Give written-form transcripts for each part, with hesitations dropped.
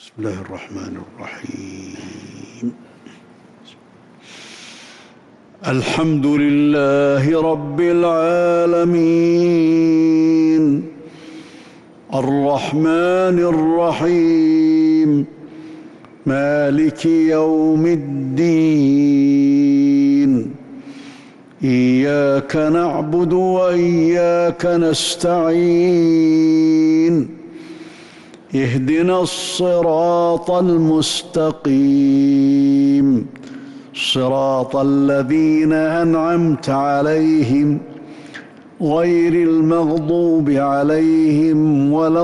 بسم الله الرحمن الرحيم. الحمد لله رب العالمين الرحمن الرحيم مالك يوم الدين إياك نعبد وإياك نستعين اهدنا الصراط المستقيم صراط الذين أنعمت عليهم غير المغضوب عليهم ولا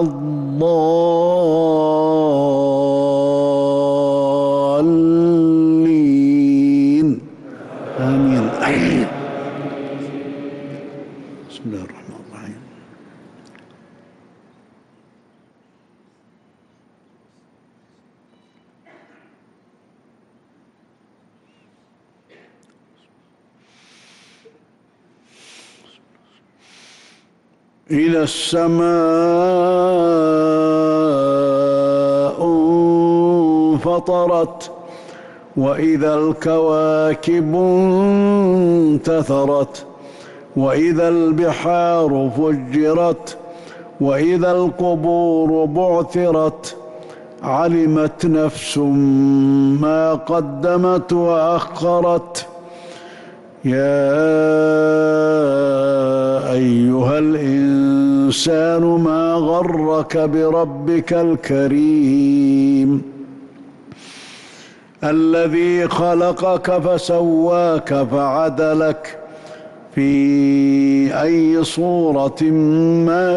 الضالين آمين. بسم الله الرحمن الرحيم. إذا السماء انفطرت وإذا الكواكب انتثرت وإذا البحار فجرت وإذا القبور بعثرت علمت نفس ما قدمت وأخرت. يا أيها الإنسان ما غرك بربك الكريم الذي خلقك فسواك فعدلك في أي صورة ما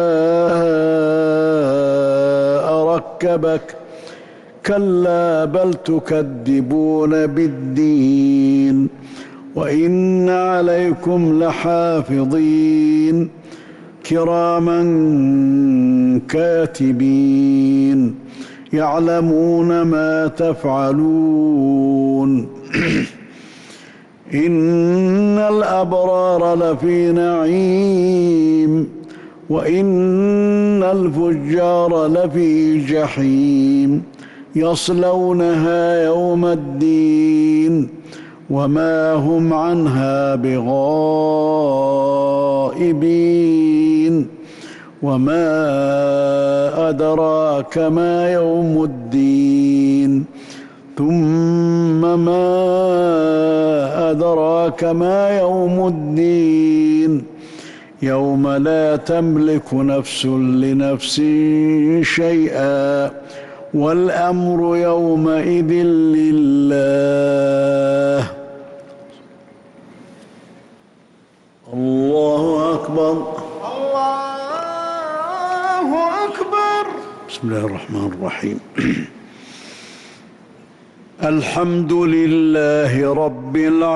شاء ركبك. كلا بل تكذبون بالدين وإن عليكم لحافظين كراما كاتبين يعلمون ما تفعلون. إن الأبرار لفي نعيم وإن الفجار لفي جحيم يصلونها يوم الدين وما هم عنها بغائبين. وما أدراك ما يوم الدين ثم ما أدراك ما يوم الدين يوم لا تملك نفس لنفس شيئا والأمر يومئذ لله. الله أكبر. الله أكبر. بسم الله الرحمن الرحيم. الحمد لله رب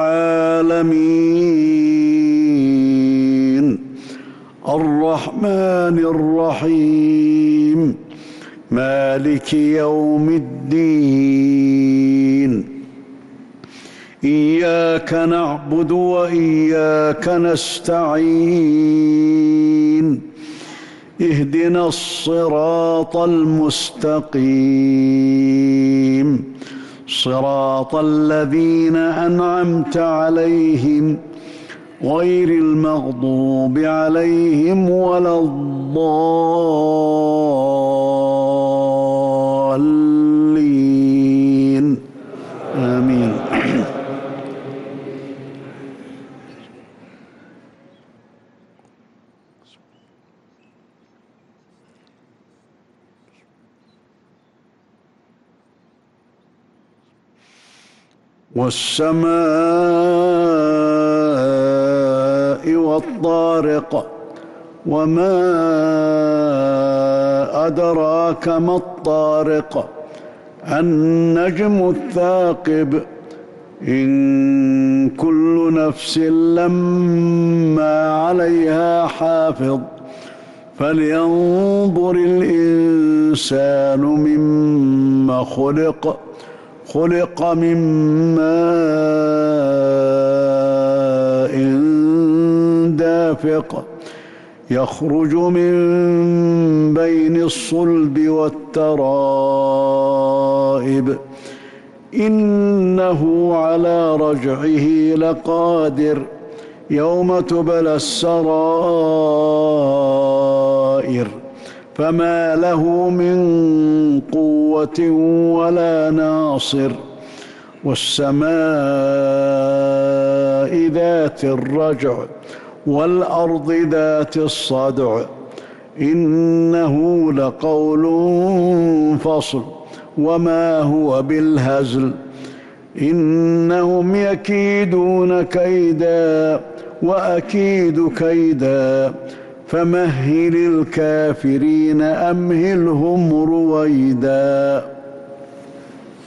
العالمين الرحمن الرحيم مالك يوم الدين إياك نعبد وإياك نستعين اهدنا الصراط المستقيم صراط الذين أنعمت عليهم غير المغضوب عليهم ولا الضالين آمين. والسماء والطارق وما أدراك ما الطارق النجم الثاقب إن كل نفس لما عليها حافظ فلينظر الإنسان مما خلق من ماء دافق يخرج من بين الصلب والترائب إنه على رجعه لقادر يوم تبلى السرائر فما له من قوة ولا ناصر والسماء ذات الرجع والأرض ذات الصدع إنه لقول فصل وما هو بالهزل إنهم يكيدون كيدا وأكيد كيدا فمهل الكافرين أمهلهم رويدا